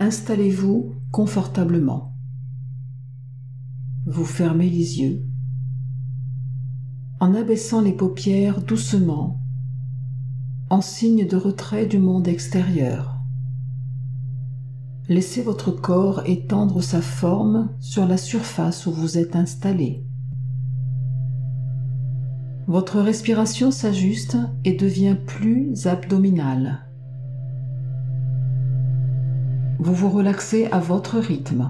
Installez-vous confortablement. Vous fermez les yeux. En abaissant les paupières doucement, en signe de retrait du monde extérieur. Laissez votre corps étendre sa forme sur la surface où vous êtes installé. Votre respiration s'ajuste et devient plus abdominale. Vous vous relaxez à votre rythme.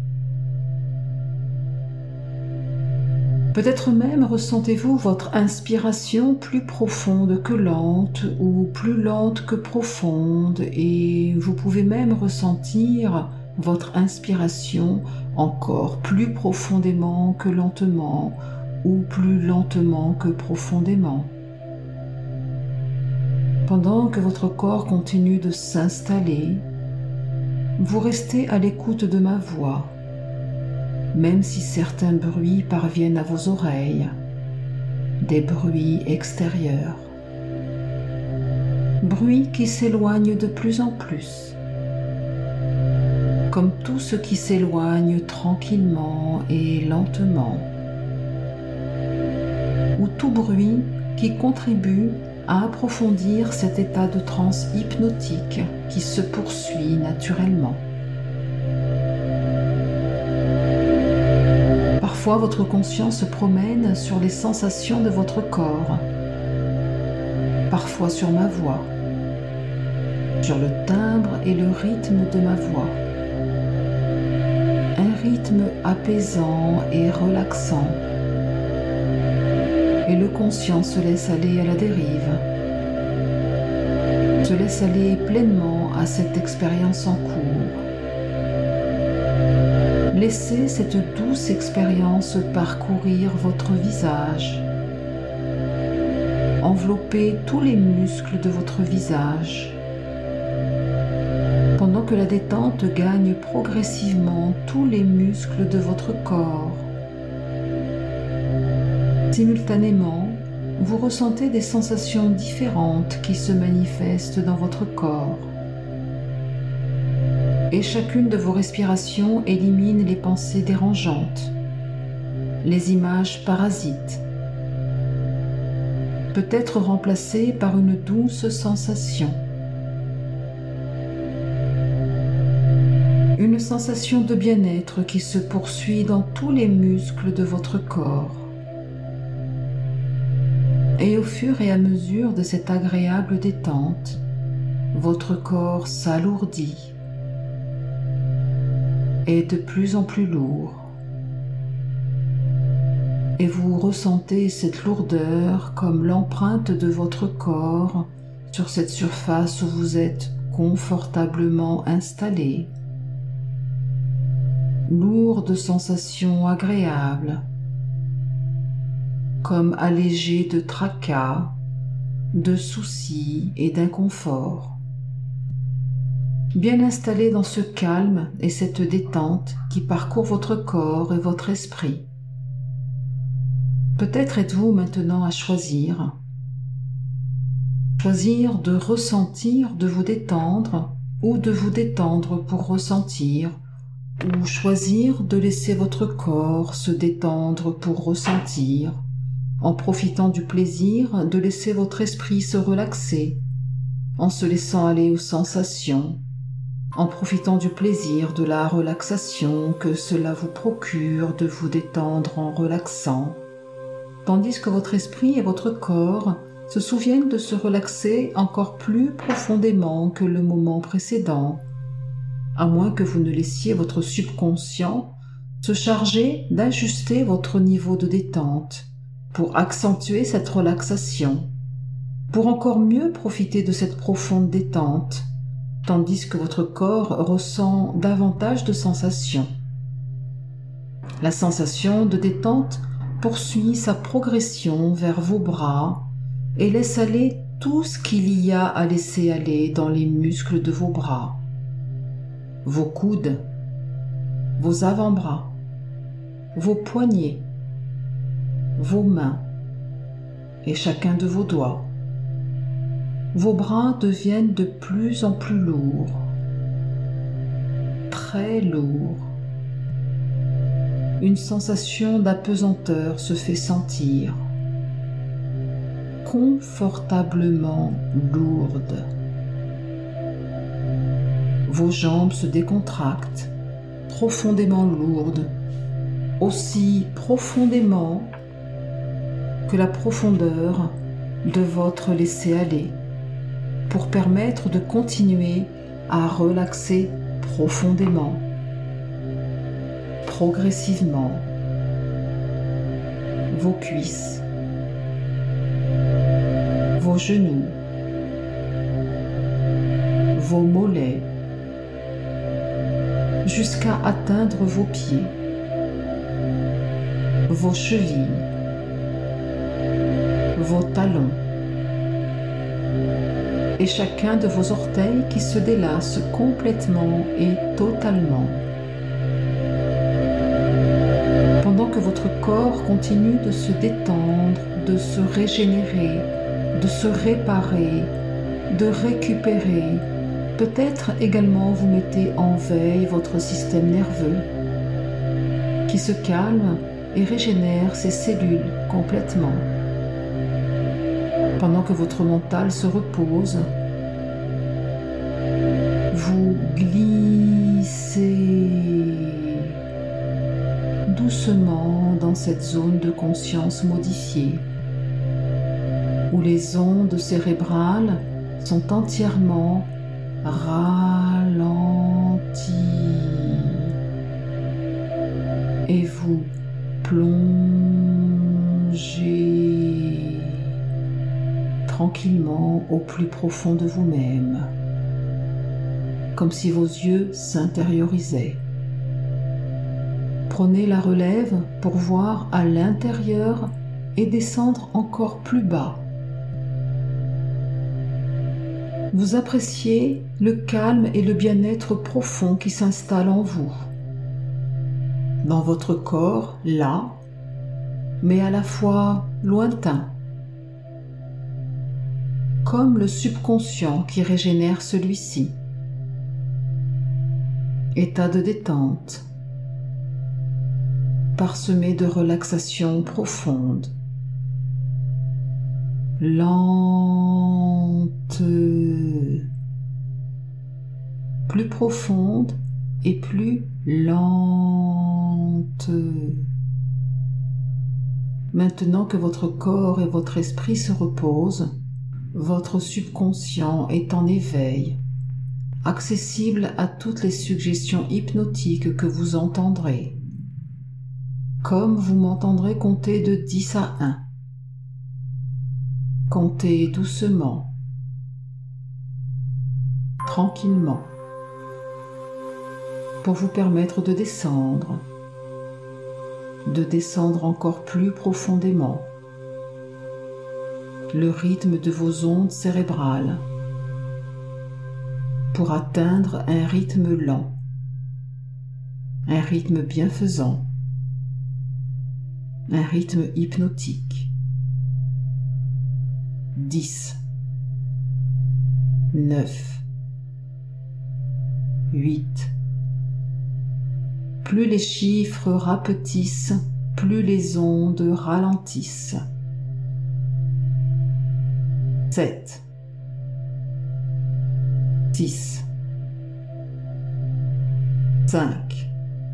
Peut-être même ressentez-vous votre inspiration plus profonde que lente ou plus lente que profonde, et vous pouvez même ressentir votre inspiration encore plus profondément que lentement ou plus lentement que profondément. Pendant que votre corps continue de s'installer, vous restez à l'écoute de ma voix, même si certains bruits parviennent à vos oreilles, des bruits extérieurs, bruits qui s'éloignent de plus en plus, comme tout ce qui s'éloigne tranquillement et lentement, ou tout bruit qui contribue à approfondir cet état de transe hypnotique qui se poursuit naturellement. Parfois, votre conscience se promène sur les sensations de votre corps, parfois sur ma voix, sur le timbre et le rythme de ma voix. Un rythme apaisant et relaxant. Et le conscient se laisse aller à la dérive, se laisse aller pleinement à cette expérience en cours. Laissez cette douce expérience parcourir votre visage, envelopper tous les muscles de votre visage, pendant que la détente gagne progressivement tous les muscles de votre corps. Simultanément, vous ressentez des sensations différentes qui se manifestent dans votre corps. Et chacune de vos respirations élimine les pensées dérangeantes, les images parasites, peut être remplacées par une douce sensation. Une sensation de bien-être qui se poursuit dans tous les muscles de votre corps. Et au fur et à mesure de cette agréable détente, votre corps s'alourdit, est de plus en plus lourd, et vous ressentez cette lourdeur comme l'empreinte de votre corps sur cette surface où vous êtes confortablement installé. Lourde sensation agréable, comme allégé de tracas, de soucis et d'inconfort. Bien installé dans ce calme et cette détente qui parcourt votre corps et votre esprit. Peut-être êtes-vous maintenant à choisir de ressentir, de vous détendre, ou de vous détendre pour ressentir, ou choisir de laisser votre corps se détendre pour ressentir, en profitant du plaisir de laisser votre esprit se relaxer, en se laissant aller aux sensations, en profitant du plaisir de la relaxation que cela vous procure de vous détendre en relaxant, tandis que votre esprit et votre corps se souviennent de se relaxer encore plus profondément que le moment précédent, à moins que vous ne laissiez votre subconscient se charger d'ajuster votre niveau de détente pour accentuer cette relaxation, pour encore mieux profiter de cette profonde détente, tandis que votre corps ressent davantage de sensations. La sensation de détente poursuit sa progression vers vos bras et laisse aller tout ce qu'il y a à laisser aller dans les muscles de vos bras, vos coudes, vos avant-bras, vos poignets, vos mains et chacun de vos doigts. Vos bras deviennent de plus en plus lourds. très lourd. Une sensation d'apesanteur se fait sentir, confortablement lourde. Vos jambes se décontractent, profondément lourdes, aussi profondément que la profondeur de votre laisser-aller, pour permettre de continuer à relaxer profondément, progressivement, vos cuisses, vos genoux, vos mollets, jusqu'à atteindre vos pieds, vos chevilles, vos talons et chacun de vos orteils qui se délasse complètement et totalement. Pendant que votre corps continue de se détendre, de se régénérer, de se réparer, de récupérer, peut-être également vous mettez en veille votre système nerveux qui se calme et régénère ses cellules complètement. Pendant que votre mental se repose, vous glissez doucement dans cette zone de conscience modifiée, où les ondes cérébrales sont entièrement ralenties et vous plongez tranquillement au plus profond de vous-même, comme si vos yeux s'intériorisaient. Prenez la relève pour voir à l'intérieur et descendre encore plus bas. Vous appréciez le calme et le bien-être profond qui s'installe en vous, dans votre corps, là, mais à la fois lointain, comme le subconscient qui régénère celui-ci. État de détente, parsemé de relaxation profonde, lente, plus profonde et plus lente. Maintenant que votre corps et votre esprit se reposent, votre subconscient est en éveil, accessible à toutes les suggestions hypnotiques que vous entendrez. Comme vous m'entendrez compter de 10 à 1. Comptez doucement, tranquillement, pour vous permettre de descendre encore plus profondément. Le rythme de vos ondes cérébrales pour atteindre un rythme lent, un rythme bienfaisant, un rythme hypnotique. 10, 9, 8. Plus les chiffres rapetissent, plus les ondes ralentissent. 7, 6, 5.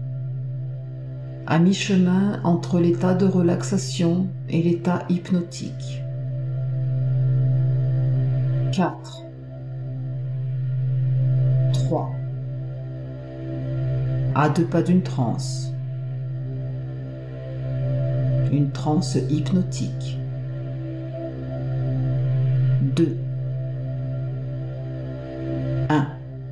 À mi-chemin entre l'état de relaxation et l'état hypnotique. 4, 3. À 2 pas d'une transe. Une transe hypnotique. 2, 1.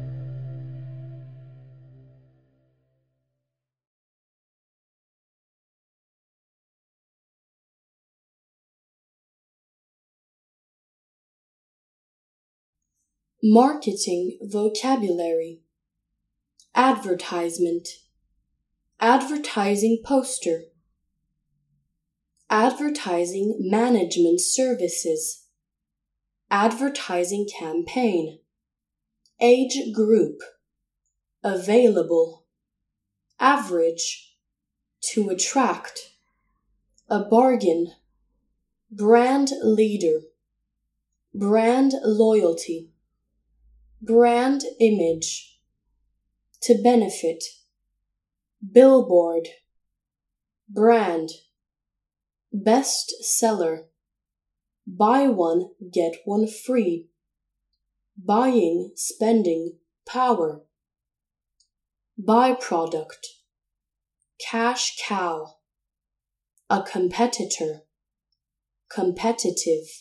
Marketing vocabulary. Advertisement. Advertising poster. Advertising management services. Advertising campaign. Age group. available, average, to attract, a bargain, brand leader, brand loyalty, brand image, to benefit, billboard, brand, best seller, buy one, get one free, buying, spending, power, byproduct, cash cow, a competitor, competitive,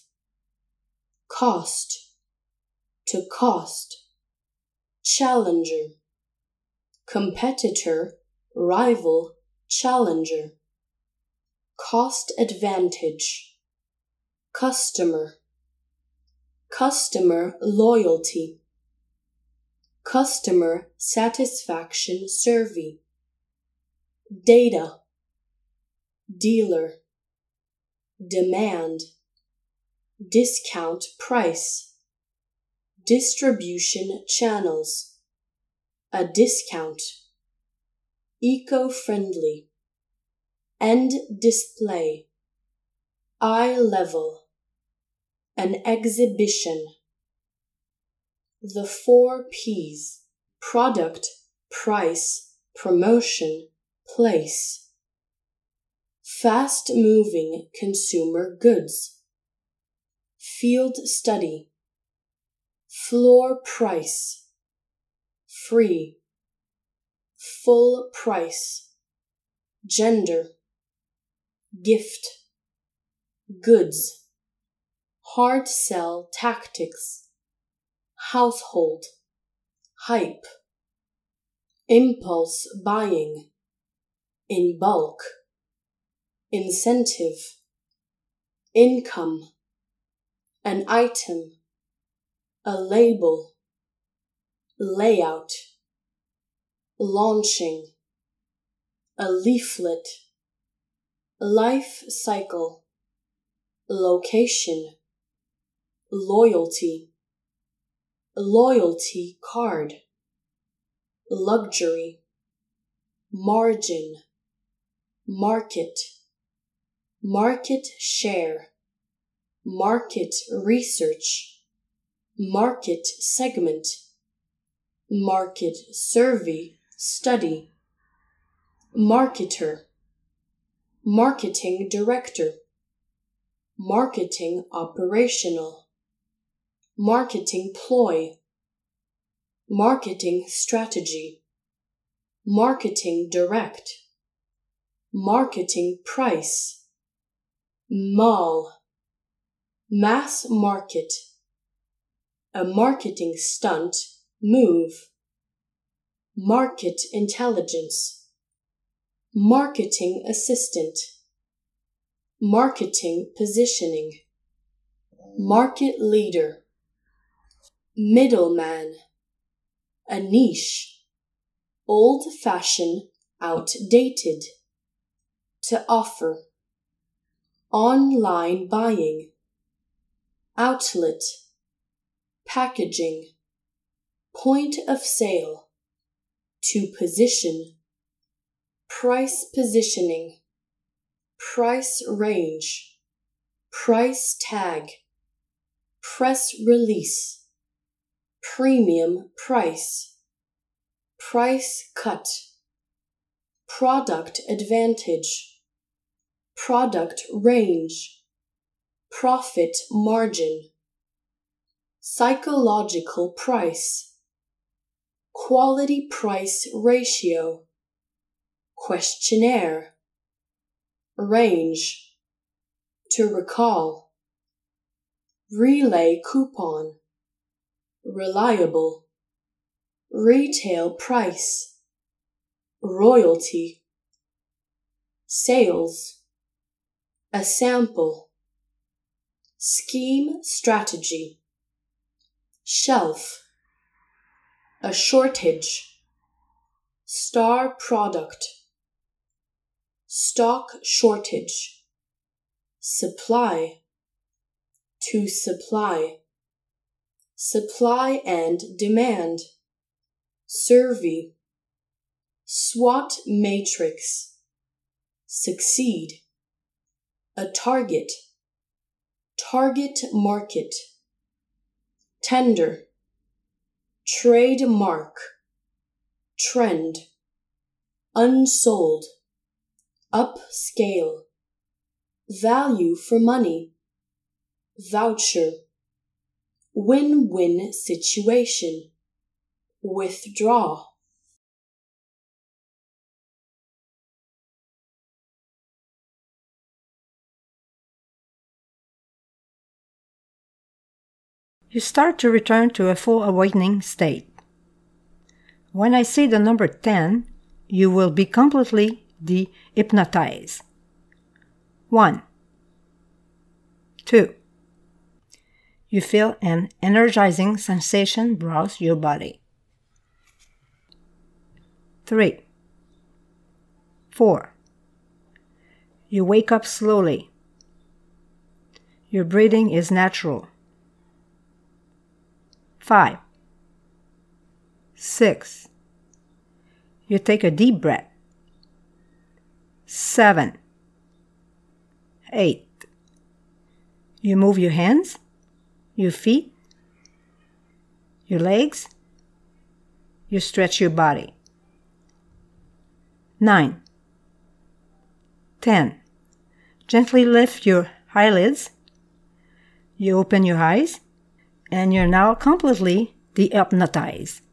cost, to cost, challenger, competitor, rival, challenger, cost advantage, customer, customer loyalty, customer satisfaction survey, data, dealer, demand, discount price, distribution channels, a discount, eco-friendly, end display, eye level, an exhibition. The 4 P's: product, price, promotion, place. Fast-moving consumer goods. Field study. Floor price. Free. Full price. Gender. Gift. Goods. Hard sell tactics. Household. Hype. Impulse buying. In bulk. Incentive. Income. An item. A label. Layout. Launching. A leaflet. Life cycle. Location. Loyalty. Loyalty card. Luxury. Margin. Market. Market share. Market research. Market segment. Market survey study. Marketer. Marketing director. Marketing operational. Marketing ploy. Marketing strategy. Marketing direct. Marketing price. Mall. Mass market. A marketing stunt, move. Market intelligence. Marketing assistant. Marketing positioning. Market leader. Middleman. A niche. Old-fashioned, outdated. To offer. Online buying. Outlet. Packaging. Point of sale. To position. Price positioning. Price range. Price tag. Press release. Premium price. Price cut. Product advantage. Product range. Profit margin. Psychological price. Quality price ratio. Questionnaire. Range. To recall. Relay coupon. Reliable. Retail price. Royalty. Sales. A sample. Scheme strategy. Shelf. A shortage. Star product. Stock shortage. Supply. To supply. Supply and demand. survey, SWOT matrix, succeed, a target, target market, tender, trademark, trend, unsold, upscale, value for money, voucher, win-win situation, withdraw. You start to return to a full awakening state. When I say the number 10, you will be completely de-hypnotized. 1, 2. You feel an energizing sensation browse your body. 3, 4. You wake up slowly. Your breathing is natural. 5, 6. You take a deep breath. 7, 8. You move your hands, your feet, your legs. You stretch your body. 9, 10. Gently lift your eyelids. You open your eyes, and you're now completely de-hypnotized.